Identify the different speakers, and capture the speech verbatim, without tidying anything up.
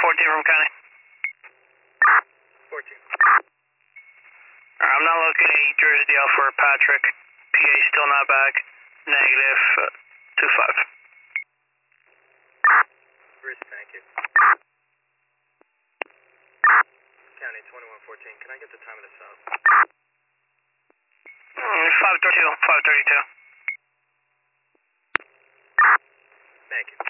Speaker 1: fourteen from county.
Speaker 2: fourteen.
Speaker 1: Alright, I'm not locating Jersey Dale for Patrick. P A still not back. Negative uh, two five.
Speaker 2: Bruce, thank you. County twenty-one fourteen, can I get the time of the south?
Speaker 1: Mm, five thirty-two. five thirty-two.
Speaker 2: Thank you.